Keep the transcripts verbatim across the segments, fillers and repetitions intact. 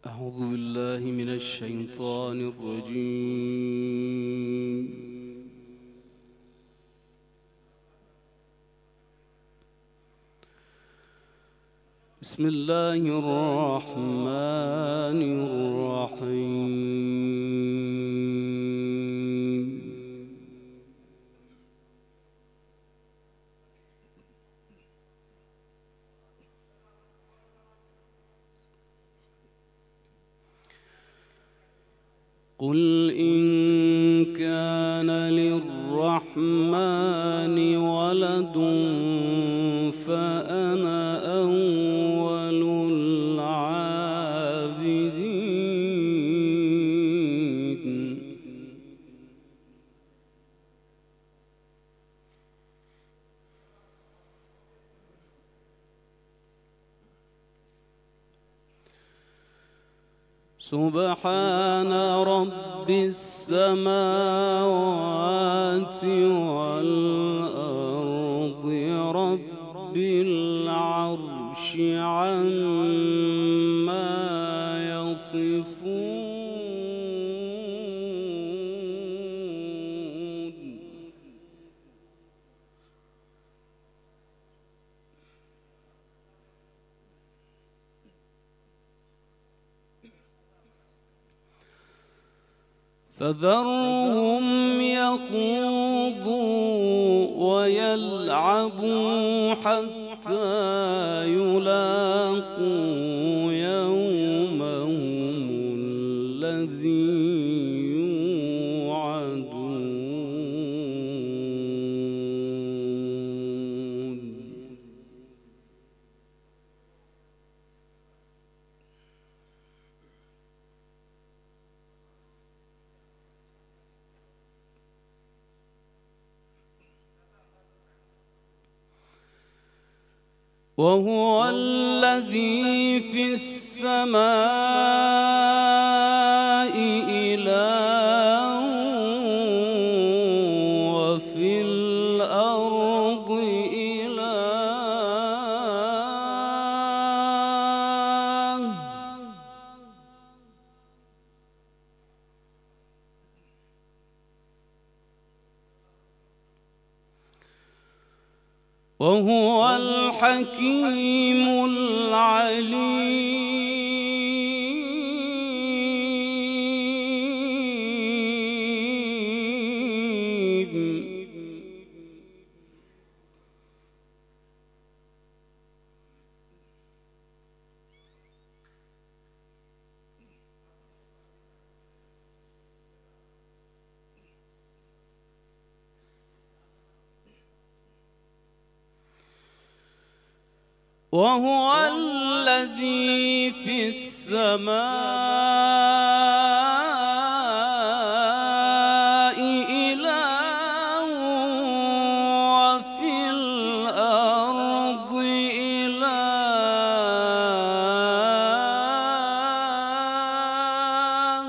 أعوذ بالله من الشيطان الرجيم. بسم الله الرحمن الرحيم. قل إن كان للرحمن ولد فأنا أول العابدين. سبحان رب السماوات والأرض رب العرش عما يصفون. فذرهم يخوضوا ويلعبوا حتى يلاقوا يومهم الذي يوعدون. وهو الذي في السماء إله وفي الأرض إله. وهو الحكيم العليم. وهو الذي في السماء إله وفي الأرض إله.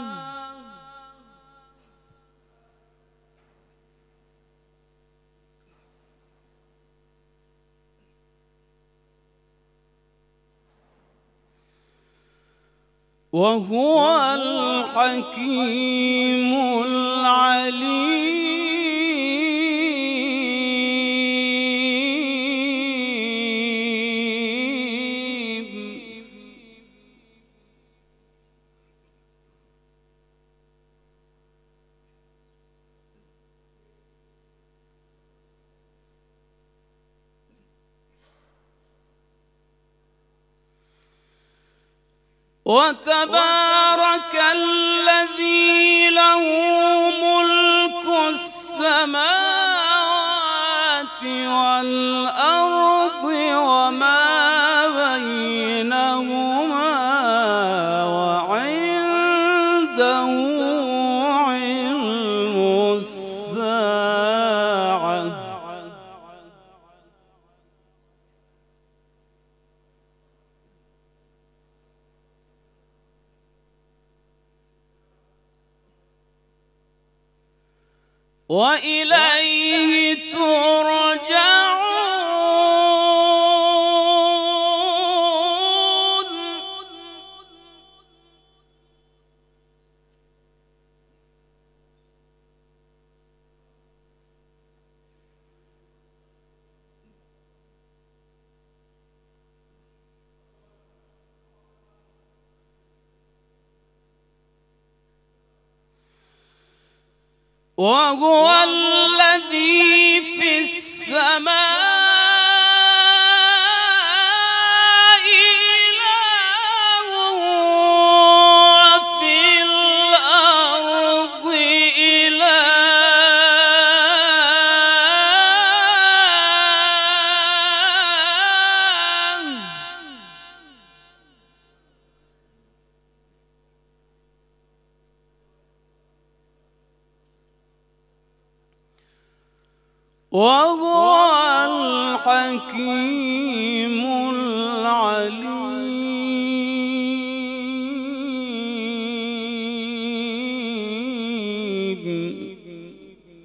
وهو الحكيم العليم. وتبارك الذي له ملك السماوات والأرض وما بينهما وعنده علم الساعة وإليه ترجعون. وهو الذي في السماء وهو الحكيم العليم.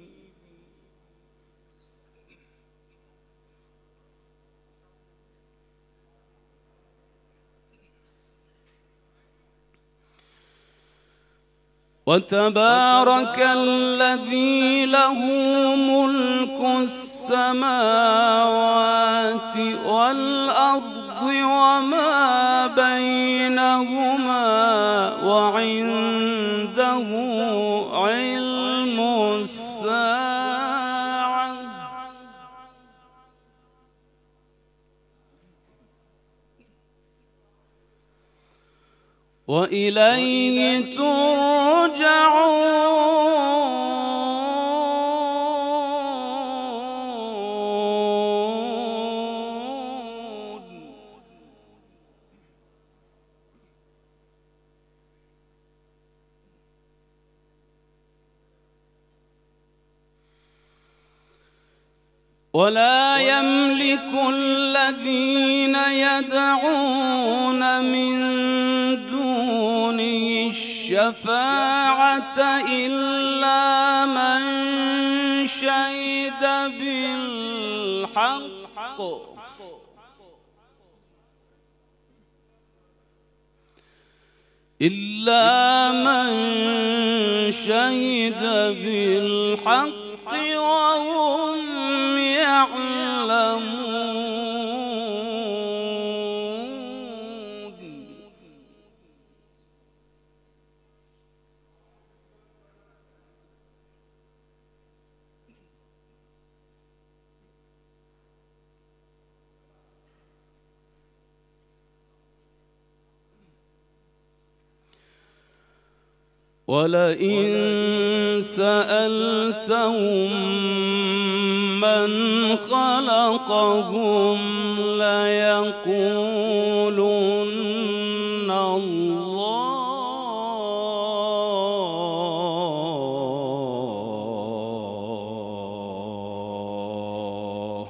وتبارك الذي له ملك السماوات والأرض وما بينهما وعنده علم الساعة وإليه ترجعون. ولا يملك الذين يدعون من دونه الشفاعة إلا من شهد بالحق إلا من شهد بالحق وهم يعلمون. ولئن سألتهم من خلقهم ليقولن الله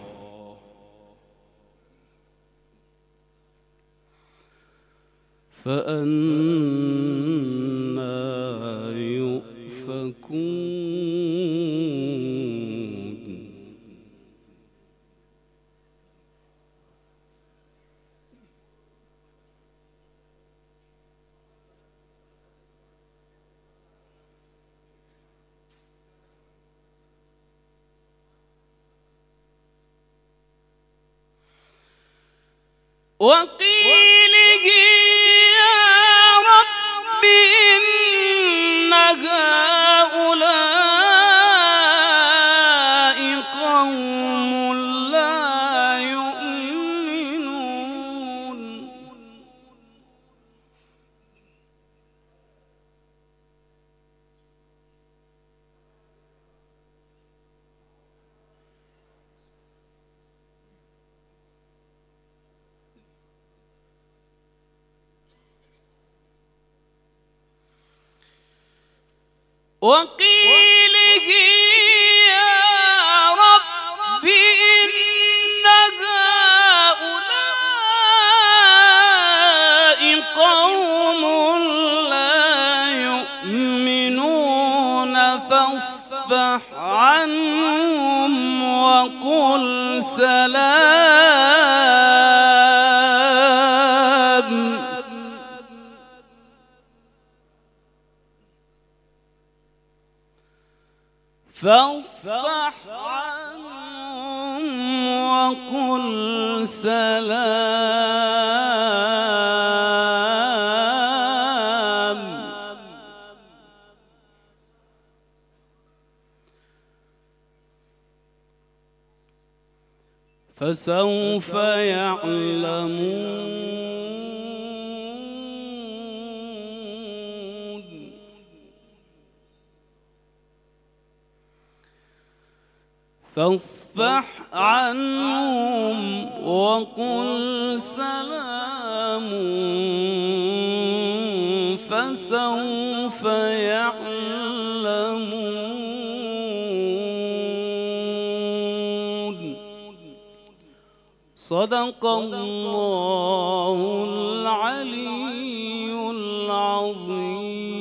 فأنى يؤفكون. وقيله يا رب إن هؤلاء قوم لا يؤمنون. وقيله يا رب إن هؤلاء قوم لا يؤمنون فاصفح عنهم وقل سلام. فاصفح عنهم وقل سلام. فسوف يعلمون فاصفح عنهم وقل سلام فسوف يعلمون. صدق الله العلي العظيم.